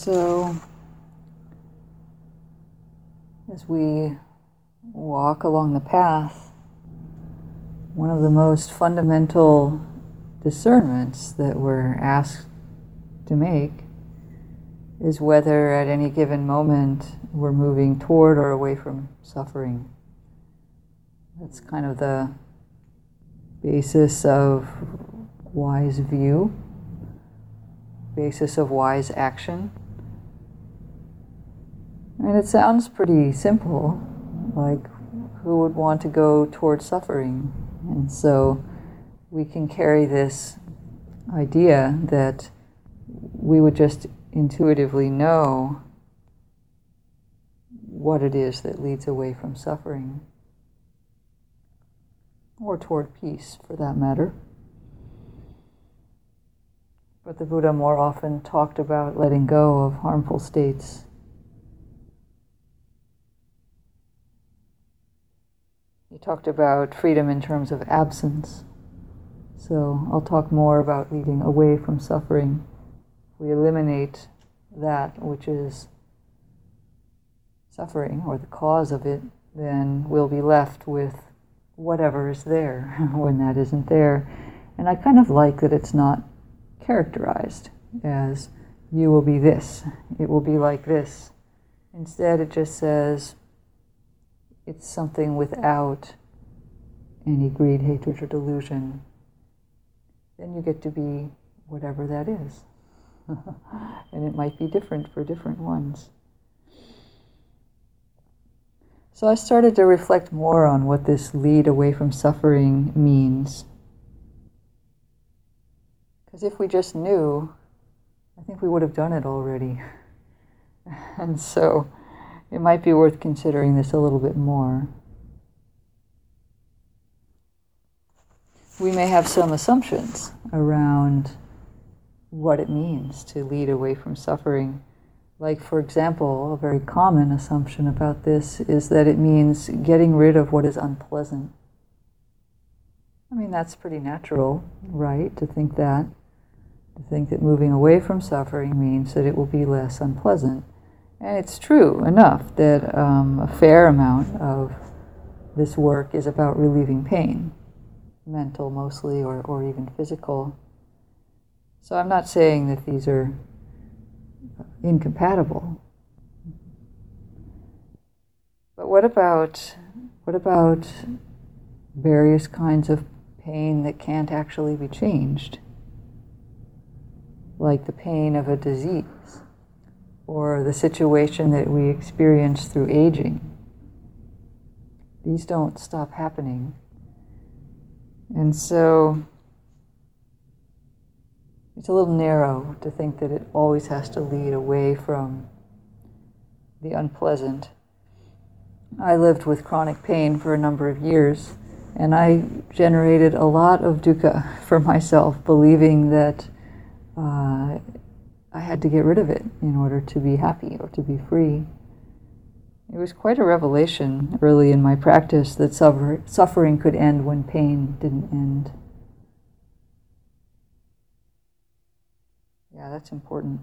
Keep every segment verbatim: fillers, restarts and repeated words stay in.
so, as we walk along the path, one of the most fundamental discernments that we're asked to make is whether at any given moment we're moving toward or away from suffering. That's kind of the basis of wise view, basis of wise action. And it sounds pretty simple, like who would want to go towards suffering? And so we can carry this idea that we would just intuitively know what it is that leads away from suffering, or toward peace for that matter. But the Buddha more often talked about letting go of harmful states. He talked about freedom in terms of absence. So I'll talk more about leading away from suffering. We eliminate that which is suffering, or the cause of it, then we'll be left with whatever is there when that isn't there. And I kind of like that it's not characterized as, you will be this, it will be like this. Instead, it just says, it's something without any greed, hatred, or delusion. Then you get to be whatever that is. And it might be different for different ones. So I started to reflect more on what this lead away from suffering means. Because if we just knew, I think we would have done it already. And so it might be worth considering this a little bit more. We may have some assumptions around what it means to lead away from suffering. Like, for example, a very common assumption about this is that it means getting rid of what is unpleasant. I mean, that's pretty natural, right, to think that. To think that moving away from suffering means that it will be less unpleasant. And it's true enough that um, a fair amount of this work is about relieving pain, mental mostly, or, or even physical. So I'm not saying that these are incompatible. But what about what about various kinds of pain that can't actually be changed? Like the pain of a disease, or the situation that we experience through aging. These don't stop happening. And so it's a little narrow to think that it always has to lead away from the unpleasant. I lived with chronic pain for a number of years, and I generated a lot of dukkha for myself, believing that uh, I had to get rid of it in order to be happy or to be free. It was quite a revelation early in my practice that suffer- suffering could end when pain didn't end. Yeah, that's important.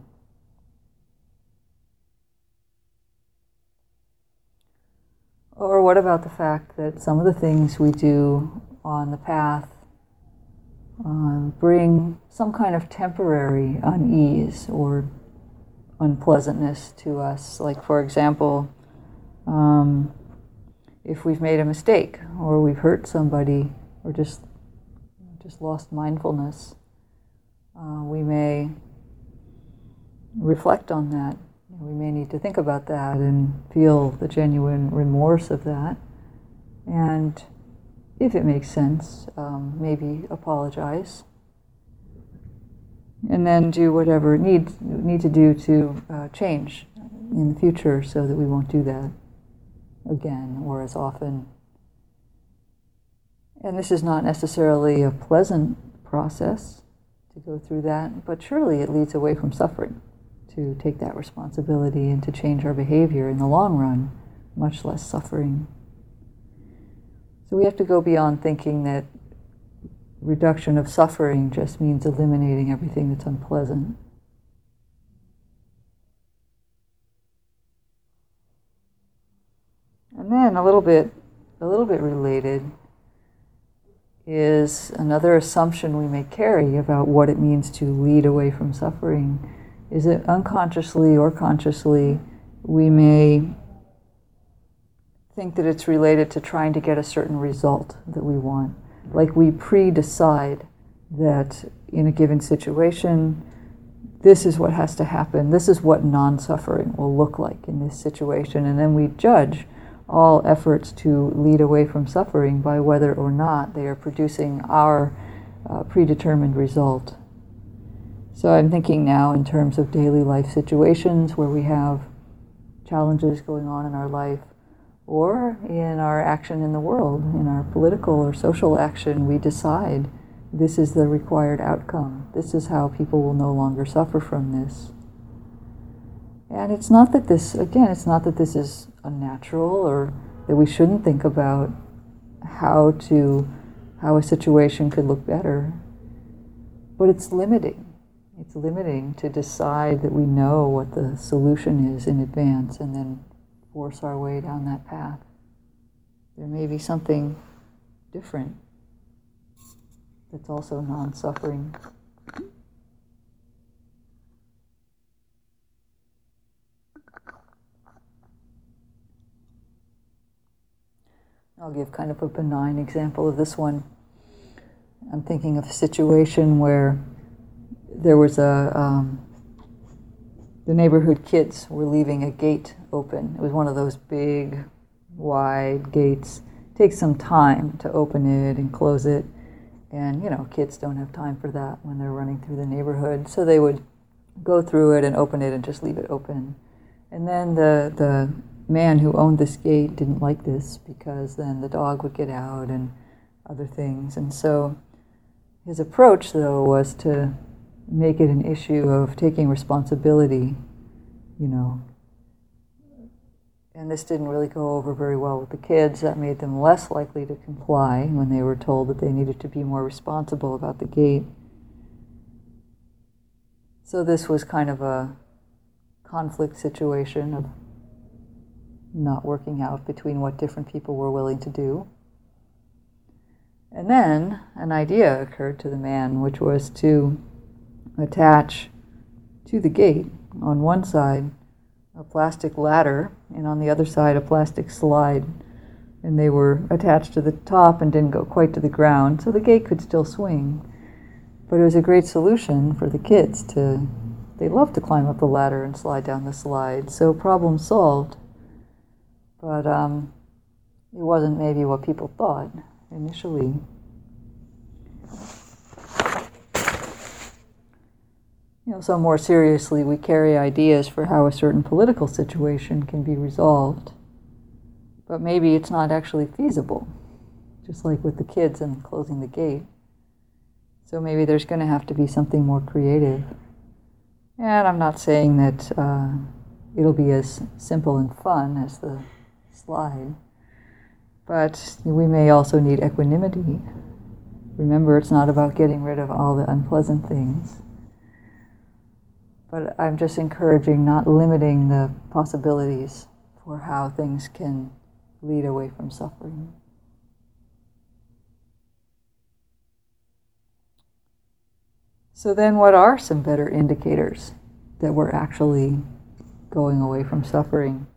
Or what about the fact that some of the things we do on the path uh, bring some kind of temporary unease or unpleasantness to us? Like, for example, um, if we've made a mistake, or we've hurt somebody, or just just lost mindfulness, uh, we may reflect on that. We may need to think about that and feel the genuine remorse of that. And if it makes sense, um, maybe apologize. And then do whatever need need to do to uh, change in the future so that we won't do that again or as often. And this is not necessarily a pleasant process to go through that, but surely it leads away from suffering, to take that responsibility and to change our behavior in the long run, much less suffering. So we have to go beyond thinking that reduction of suffering just means eliminating everything that's unpleasant. And then a little bit, a little bit related is another assumption we may carry about what it means to lead away from suffering, is that unconsciously or consciously we may think that it's related to trying to get a certain result that we want. Like we pre-decide that in a given situation, this is what has to happen, this is what non-suffering will look like in this situation, and then we judge all efforts to lead away from suffering by whether or not they are producing our uh, predetermined result. So I'm thinking now in terms of daily life situations where we have challenges going on in our life, or in our action in the world, in our political or social action, we decide this is the required outcome. This is how people will no longer suffer from this. And it's not that this, again, it's not that this is unnatural or that we shouldn't think about how to, how a situation could look better. But it's limiting. It's limiting to decide that we know what the solution is in advance and then force our way down that path. There may be something different that's also non-suffering. I'll give kind of a benign example of this one. I'm thinking of a situation where there was a, um, the neighborhood kids were leaving a gate open. It was one of those big, wide gates. It takes some time to open it and close it. And, you know, kids don't have time for that when they're running through the neighborhood. So they would go through it and open it and just leave it open. And then the, the man who owned this gate didn't like this because then the dog would get out and other things. And so his approach, though, was to make it an issue of taking responsibility, you know. And this didn't really go over very well with the kids. That made them less likely to comply when they were told that they needed to be more responsible about the gate. So this was kind of a conflict situation of not working out between what different people were willing to do. And then an idea occurred to the man, which was to attach to the gate on one side a plastic ladder and on the other side a plastic slide. And they were attached to the top and didn't go quite to the ground, so the gate could still swing. But it was a great solution for the kids to, they loved to climb up the ladder and slide down the slide, so problem solved. But um, it wasn't maybe what people thought initially. You know, so more seriously, we carry ideas for how a certain political situation can be resolved, but maybe it's not actually feasible, just like with the kids and closing the gate. So maybe there's going to have to be something more creative. And I'm not saying that uh, it'll be as simple and fun as the slide, but we may also need equanimity. Remember, it's not about getting rid of all the unpleasant things. But I'm just encouraging not limiting the possibilities for how things can lead away from suffering. So then what are some better indicators that we're actually going away from suffering?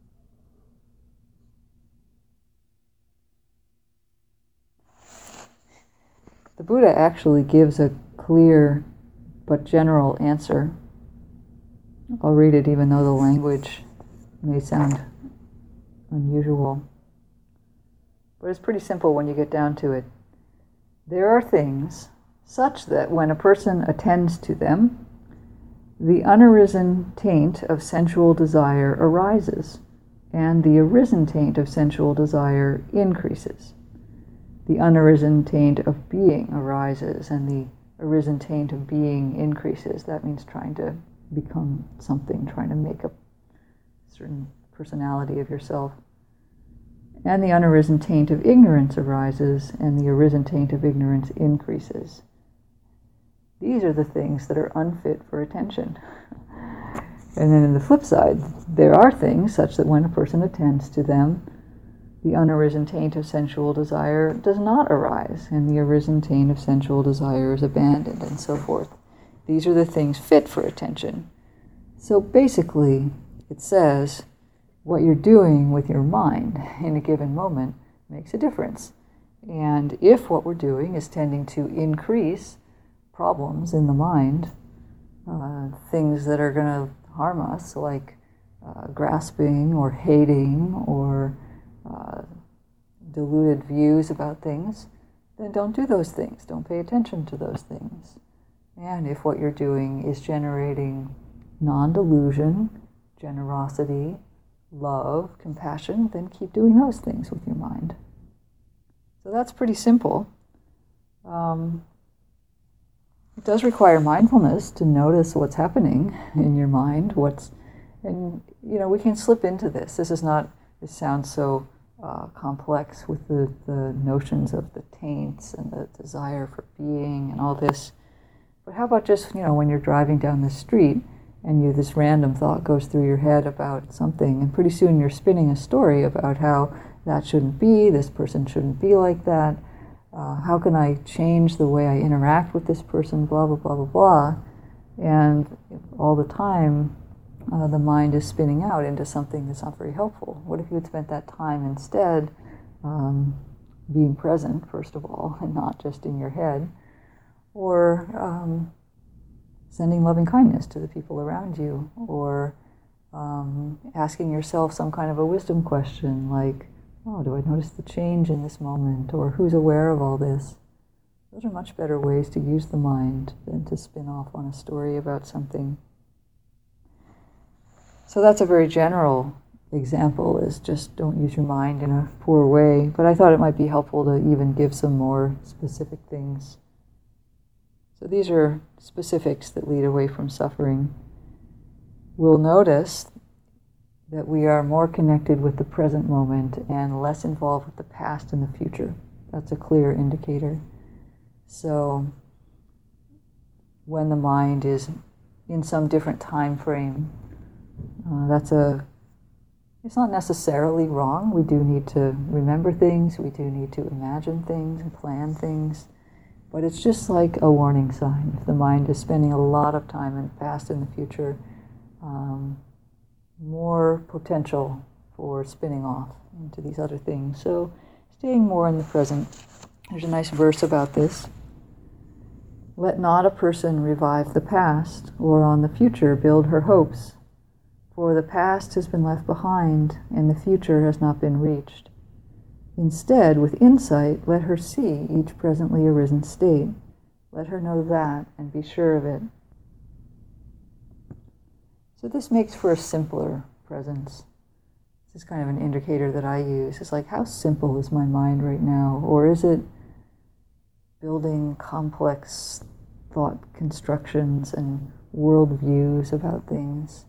The Buddha actually gives a clear but general answer. I'll read it even though the language may sound unusual. But it's pretty simple when you get down to it. There are things such that when a person attends to them, the unarisen taint of sensual desire arises, and the arisen taint of sensual desire increases. The unarisen taint of being arises, and the arisen taint of being increases. That means trying to become something, trying to make a certain personality of yourself. And the unarisen taint of ignorance arises, and the arisen taint of ignorance increases. These are the things that are unfit for attention. And then in the flip side, there are things such that when a person attends to them, the unarisen taint of sensual desire does not arise, and the arisen taint of sensual desire is abandoned, and so forth. These are the things fit for attention. So basically, it says what you're doing with your mind in a given moment makes a difference. And if what we're doing is tending to increase problems in the mind, uh, things that are going to harm us, like uh, grasping or hating or uh, deluded views about things, then don't do those things. Don't pay attention to those things. And if what you're doing is generating non-delusion, generosity, love, compassion, then keep doing those things with your mind. So that's pretty simple. Um, it does require mindfulness to notice what's happening in your mind. What's, and you know, we can slip into this. This is not. This sounds so uh, complex with the, the notions of the taints and the desire for being and all this. But how about just, you know, when you're driving down the street and you this random thought goes through your head about something, and pretty soon you're spinning a story about how that shouldn't be, this person shouldn't be like that, uh, how can I change the way I interact with this person, blah, blah, blah, blah, blah. And all the time, uh, the mind is spinning out into something that's not very helpful. What if you had spent that time instead um, being present, first of all, and not just in your head, or um, sending loving kindness to the people around you, or um, asking yourself some kind of a wisdom question like, oh, do I notice the change in this moment, or who's aware of all this? Those are much better ways to use the mind than to spin off on a story about something. So that's a very general example, is just don't use your mind in a poor way, but I thought it might be helpful to even give some more specific things. So these are specifics that lead away from suffering. We'll notice that we are more connected with the present moment and less involved with the past and the future. That's a clear indicator. So when the mind is in some different time frame, uh, that's a, it's not necessarily wrong. We do need to remember things, we do need to imagine things and plan things. But it's just like a warning sign. If the mind is spending a lot of time in the past and the future, um, more potential for spinning off into these other things. So staying more in the present. There's a nice verse about this. Let not a person revive the past, or on the future build her hopes. For the past has been left behind, and the future has not been reached. Instead, with insight, let her see each presently arisen state. Let her know that and be sure of it. So this makes for a simpler presence. This is kind of an indicator that I use. It's like, how simple is my mind right now? Or is it building complex thought constructions and worldviews about things?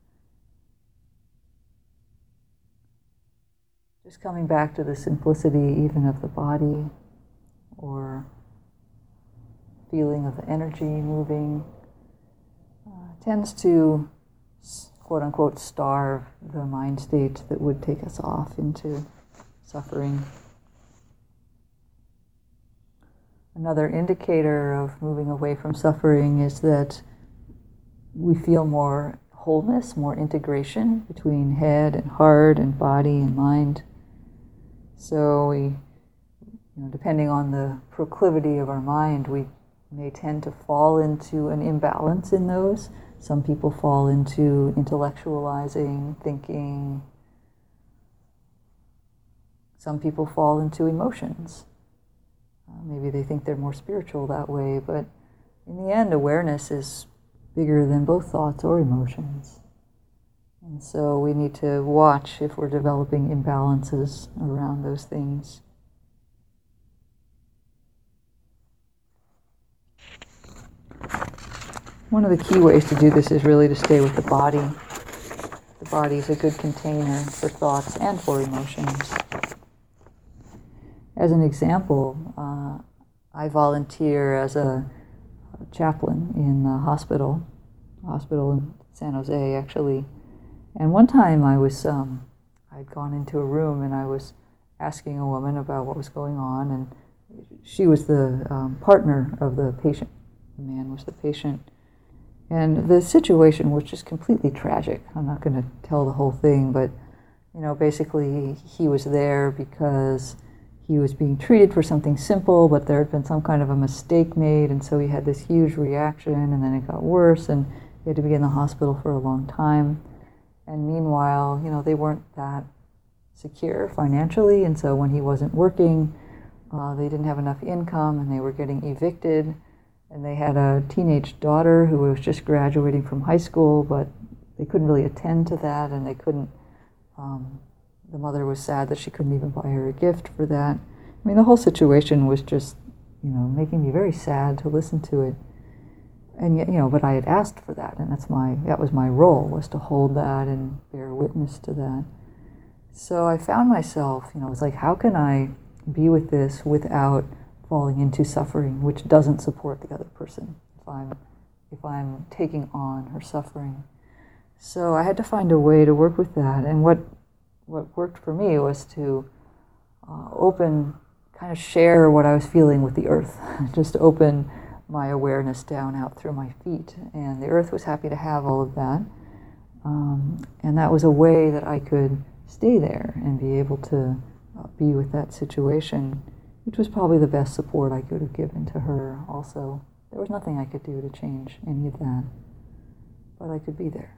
Just coming back to the simplicity even of the body, or feeling of the energy moving, uh, tends to quote-unquote starve the mind state that would take us off into suffering. Another indicator of moving away from suffering is that we feel more wholeness, more integration between head and heart and body and mind. So we, you know, depending on the proclivity of our mind, we may tend to fall into an imbalance in those. Some people fall into intellectualizing, thinking. Some people fall into emotions. Uh, maybe they think they're more spiritual that way, but in the end, awareness is bigger than both thoughts or emotions. And so we need to watch if we're developing imbalances around those things. One of the key ways to do this is really to stay with the body. The body is a good container for thoughts and for emotions. As an example, uh, I volunteer as a chaplain in a hospital, hospital in San Jose, actually. And one time I was, um, I'd gone into a room and I was asking a woman about what was going on, and she was the um, partner of the patient. The man was the patient. And the situation was just completely tragic. I'm not going to tell the whole thing, but, you know, basically he was there because he was being treated for something simple, but there had been some kind of a mistake made, and so he had this huge reaction, and then it got worse, and he had to be in the hospital for a long time. And meanwhile, you know, they weren't that secure financially, and so when he wasn't working, uh, they didn't have enough income, and they were getting evicted. And they had a teenage daughter who was just graduating from high school, but they couldn't really attend to that, and they couldn't, um, the mother was sad that she couldn't even buy her a gift for that. I mean, the whole situation was just, you know, making me very sad to listen to it. And yet, you know, but I had asked for that, and that's my, that was my role, was to hold that and bear witness to that. So I found myself, you know, it's like, how can I be with this without falling into suffering, which doesn't support the other person, if I'm, if I'm taking on her suffering. So I had to find a way to work with that, and what what worked for me was to uh, open, kind of share what I was feeling with the earth, just open my awareness down out through my feet, and the earth was happy to have all of that, um, and that was a way that I could stay there and be able to uh, be with that situation, which was probably the best support I could have given to her also. There was nothing I could do to change any of that, but I could be there.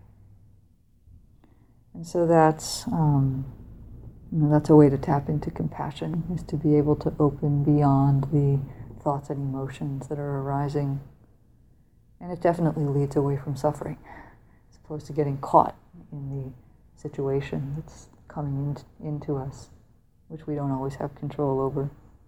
And so that's, um, you know, that's a way to tap into compassion, is to be able to open beyond the thoughts and emotions that are arising. And it definitely leads away from suffering, as opposed to getting caught in the situation that's coming in, into us, which we don't always have control over.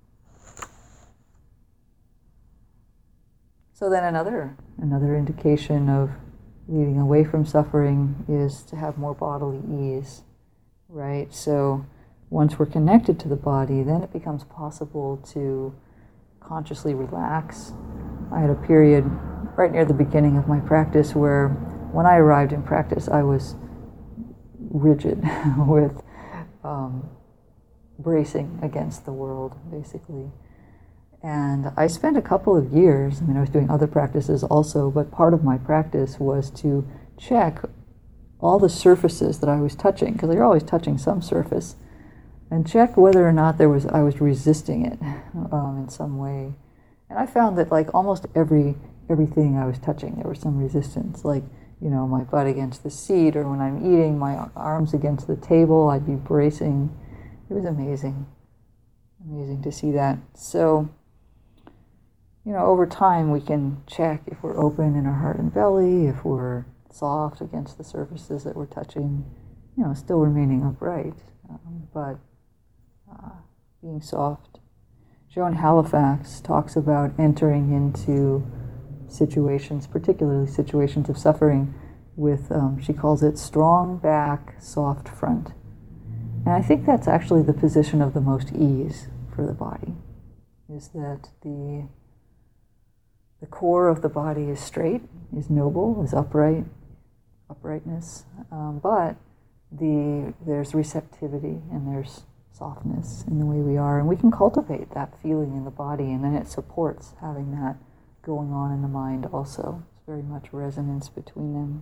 So then another another indication of leading away from suffering is to have more bodily ease, right? So once we're connected to the body, then it becomes possible to consciously relax. I had a period right near the beginning of my practice where when I arrived in practice, I was rigid with um, bracing against the world, basically. And I spent a couple of years, I mean, I was doing other practices also, but part of my practice was to check all the surfaces that I was touching, because you're always touching some surface, and check whether or not there was I was resisting it um, in some way. And I found that like almost every everything I was touching, there was some resistance, like, you know, my butt against the seat, or when I'm eating, my arms against the table, I'd be bracing. It was amazing, amazing to see that. So, you know, over time we can check if we're open in our heart and belly, if we're soft against the surfaces that we're touching, you know, still remaining upright, um, but uh, being soft. Joan Halifax talks about entering into situations, particularly situations of suffering, with, um, she calls it strong back, soft front. And I think that's actually the position of the most ease for the body, is that the The core of the body is straight, is noble, is upright, uprightness, um, but the there's receptivity and there's softness in the way we are, and we can cultivate that feeling in the body, and then it supports having that going on in the mind also. It's very much resonance between them.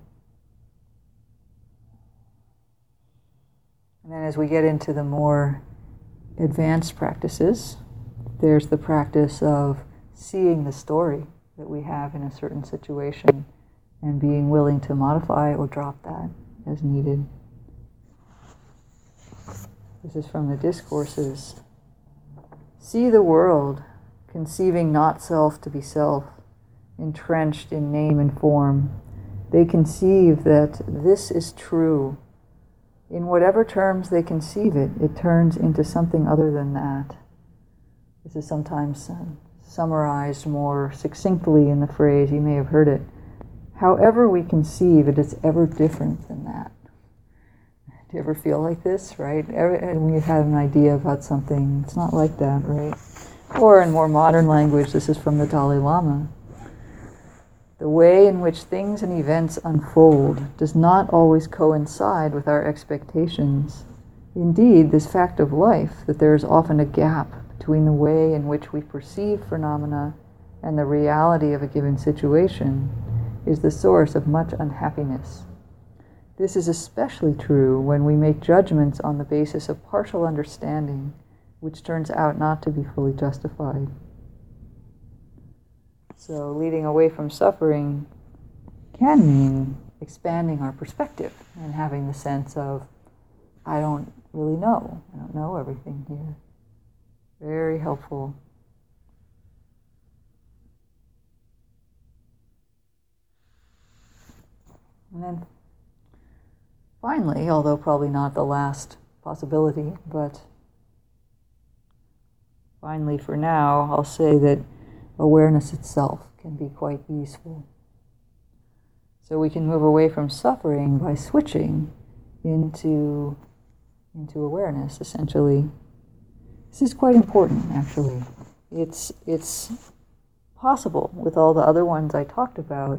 And then as we get into the more advanced practices, there's the practice of seeing the story that we have in a certain situation and being willing to modify or drop that as needed. This is from the Discourses. See the world, conceiving not self to be self, entrenched in name and form. They conceive that this is true. In whatever terms they conceive it, it turns into something other than that. This is sometimes uh, summarized more succinctly in the phrase, you may have heard it, however we conceive it is ever different than that. Do you ever feel like this, right? Every, when you have an idea about something, it's not like that, right? Or in more modern language, this is from the Dalai Lama. The way in which things and events unfold does not always coincide with our expectations. Indeed, this fact of life, that there is often a gap between the way in which we perceive phenomena and the reality of a given situation, is the source of much unhappiness. This is especially true when we make judgments on the basis of partial understanding, which turns out not to be fully justified. So leading away from suffering can mean expanding our perspective and having the sense of, I don't really know. I don't know everything here. Very helpful. And then finally, although probably not the last possibility, but finally for now, I'll say that awareness itself can be quite useful. So we can move away from suffering by switching into, into awareness, essentially. This is quite important, actually. It's, it's possible, with all the other ones I talked about,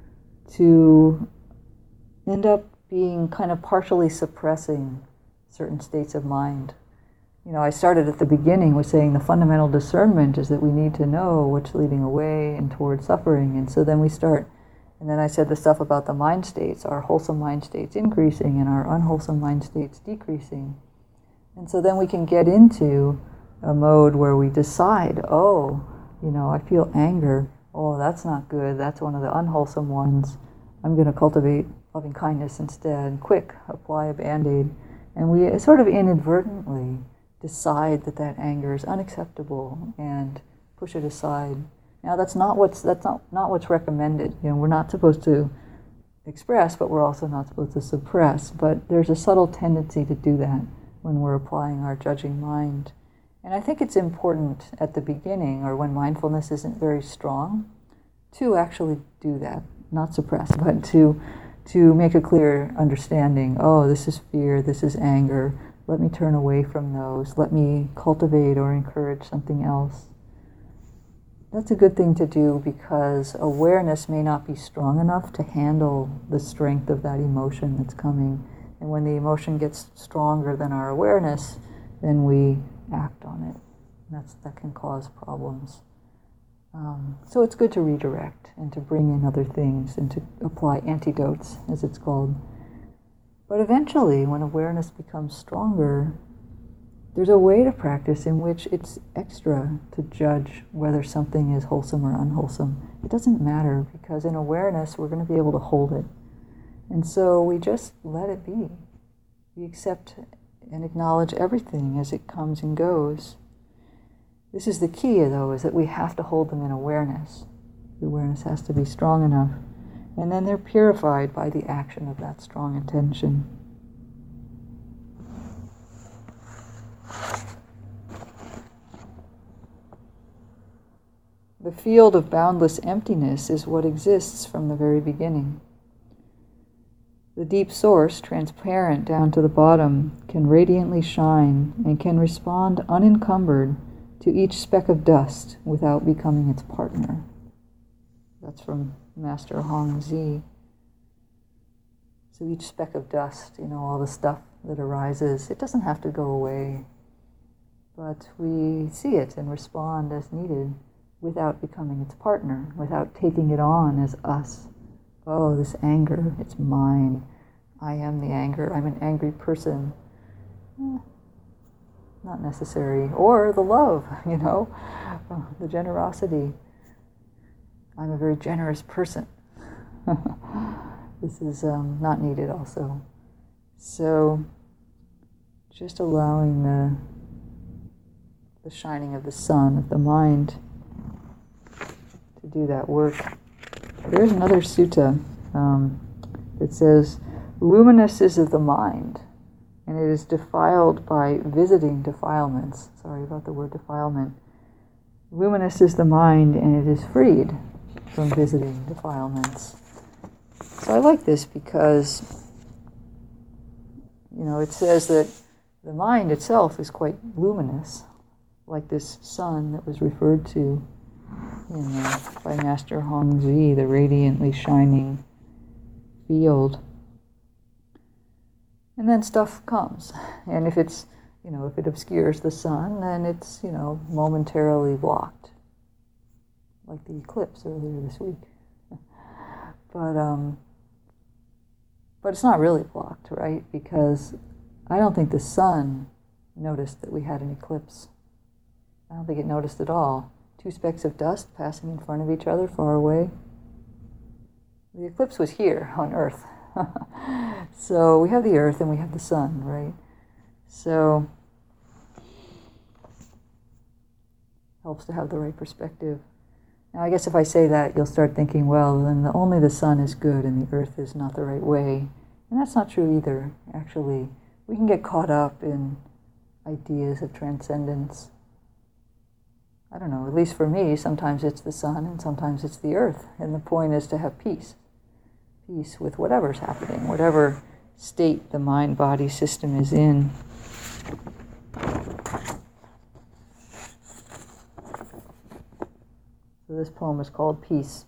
to end up being kind of partially suppressing certain states of mind. You know, I started at the beginning with saying the fundamental discernment is that we need to know what's leading away and towards suffering. And so then we start, and then I said the stuff about the mind states, our wholesome mind states increasing and our unwholesome mind states decreasing. And so then we can get into a mode where we decide, oh, you know, I feel anger. Oh, that's not good. That's one of the unwholesome ones. I'm going to cultivate loving kindness instead. Quick, apply a Band-Aid. And we sort of inadvertently decide that that anger is unacceptable and push it aside. Now that's not what's that's not, not what's recommended. You know, we're not supposed to express, but we're also not supposed to suppress. But there's a subtle tendency to do that when we're applying our judging mind. And I think it's important at the beginning, or when mindfulness isn't very strong, to actually do that. Not suppress, but to to make a clear understanding. Oh, this is fear, this is anger. Let me turn away from those. Let me cultivate or encourage something else. That's a good thing to do because awareness may not be strong enough to handle the strength of that emotion that's coming. And when the emotion gets stronger than our awareness, then we act on it. That's, that can cause problems. Um, so it's good to redirect and to bring in other things and to apply antidotes, as it's called. But eventually, when awareness becomes stronger, there's a way to practice in which it's extra to judge whether something is wholesome or unwholesome. It doesn't matter, because in awareness, we're going to be able to hold it. And so we just let it be. We accept and acknowledge everything as it comes and goes. This is the key, though, is that we have to hold them in awareness. The awareness has to be strong enough. And then they're purified by the action of that strong intention. The field of boundless emptiness is what exists from the very beginning. The deep source, transparent down to the bottom, can radiantly shine and can respond unencumbered to each speck of dust without becoming its partner. That's from Master Hong Zi. So each speck of dust, you know, all the stuff that arises, it doesn't have to go away. But we see it and respond as needed without becoming its partner, without taking it on as us. Oh, this anger, it's mine. I am the anger. I'm an angry person. Eh, not necessary. Or the love, you know, oh, the generosity. I'm a very generous person. This is um, not needed also. So, just allowing the, the shining of the sun, of the mind, to do that work. There's another sutta um, that says, luminous is of the mind, and it is defiled by visiting defilements. Sorry about the word defilement. Luminous is the mind, and it is freed from visiting defilements. So I like this because, you know, it says that the mind itself is quite luminous, like this sun that was referred to in, uh, by Master Hong Zi, the radiantly shining field. And then stuff comes. And if it's, you know, if it obscures the sun, then it's, you know, momentarily blocked. Like the eclipse earlier this week. But, um, but it's not really blocked, right? Because I don't think the sun noticed that we had an eclipse. I don't think it noticed at all. Two specks of dust passing in front of each other far away. The eclipse was here on Earth. So we have the Earth and we have the sun, right? So helps to have the right perspective. Now I guess if I say that, you'll start thinking, well, then the, only the sun is good and the Earth is not the right way. And that's not true either, actually. We can get caught up in ideas of transcendence. I don't know, at least for me, sometimes it's the sun and sometimes it's the earth. And the point is to have peace. Peace with whatever's happening, whatever state the mind-body system is in. So this poem is called Peace.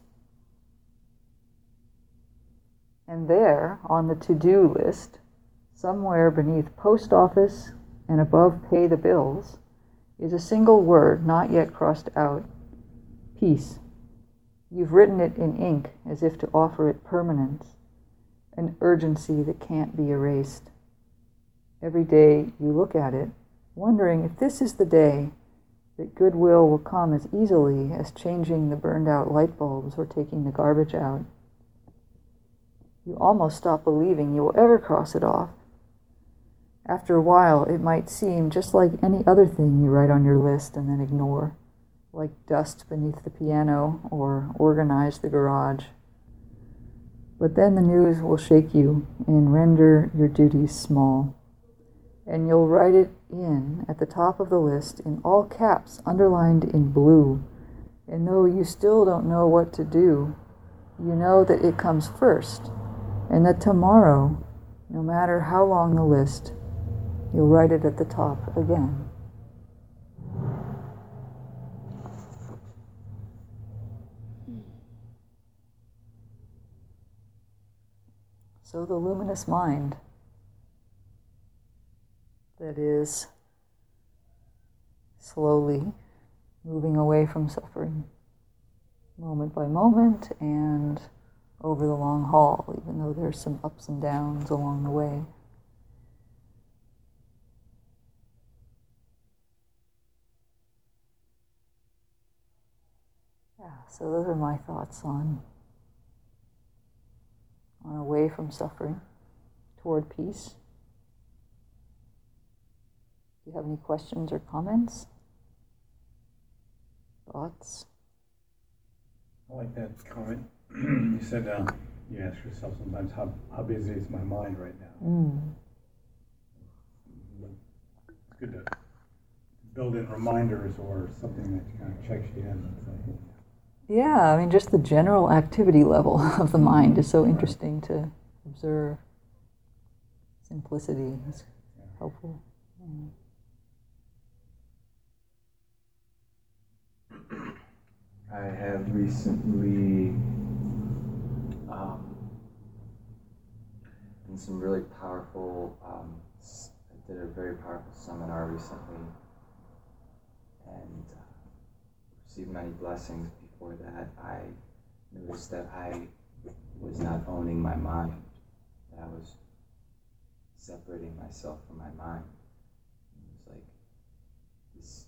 And there, on the to-do list, somewhere beneath post office and above pay the bills, is a single word not yet crossed out, peace. You've written it in ink as if to offer it permanence, an urgency that can't be erased. Every day you look at it, wondering if this is the day that goodwill will come as easily as changing the burned out light bulbs or taking the garbage out. You almost stop believing you will ever cross it off. After a while, it might seem just like any other thing you write on your list and then ignore, like dust beneath the piano or organize the garage. But then the news will shake you and render your duties small. And you'll write it in at the top of the list in all caps, underlined in blue. And though you still don't know what to do, you know that it comes first, and that tomorrow, no matter how long the list, you'll write it at the top again. So the luminous mind that is slowly moving away from suffering, moment by moment and over the long haul, even though there's some ups and downs along the way. Yeah, so those are my thoughts on, on away from suffering, toward peace. Do you have any questions or comments? Thoughts? I like that comment. You said uh, you ask yourself sometimes, how, how busy is my mind right now? Mm. It's good to build in reminders or something that kind of checks you in. Yeah, I mean, just the general activity level of the mind is so interesting to observe. Simplicity is helpful. Mm. I have recently um, done some really powerful, um, I did a very powerful seminar recently and uh, received many blessings. Before that, I noticed that I was not owning my mind, that I was separating myself from my mind. It was like this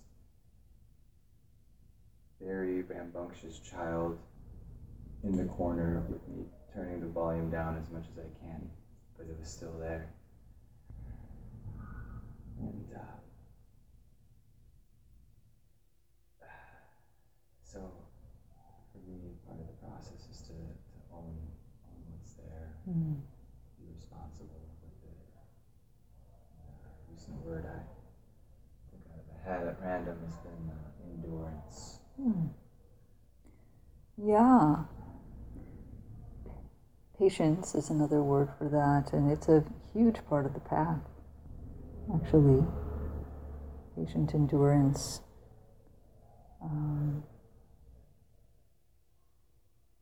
very rambunctious child in the corner with me turning the volume down as much as I can, but it was still there. And uh, so for me, part of the process is to, to own, own what's there, Mm. be responsible with it. Uh, a recent word I took out of a hat at random has been uh, endurance. Hmm. Yeah. Patience is another word for that, and it's a huge part of the path, actually. Patient endurance. Um,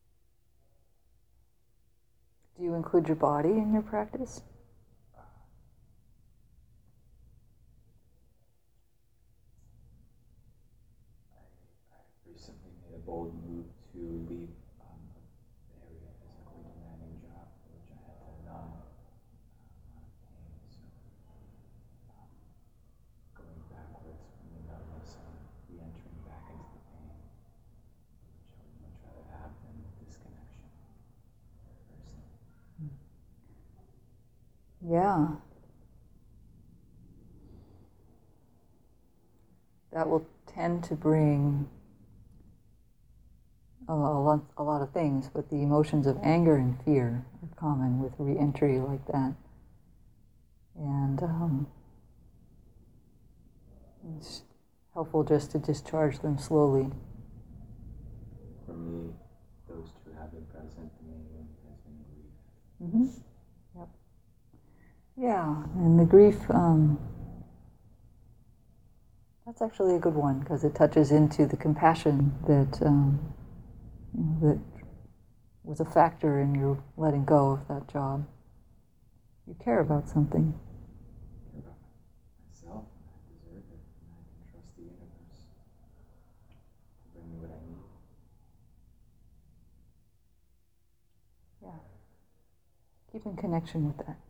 do you include your body in your practice? recently made a bold move to leave um, a very physically demanding job, which I had to numb uh, a lot of pain. So um, going backwards from the numbness and re-entering back into the pain, which I would much rather have than the disconnection. Personally. Yeah. That will tend to bring a lot, a lot of things, but the emotions of anger and fear are common with re-entry like that. And um, it's helpful just to discharge them slowly. For me, those two have been present. The main one has been grief. Mm-hmm. Yep. Yeah, and the grief, um, that's actually a good one because it touches into the compassion that um, you know, that was a factor in your letting go of that job. You care about something. I care about myself, and I deserve it, and I can trust the universe to bring me what I need. Yeah. Keep in connection with that.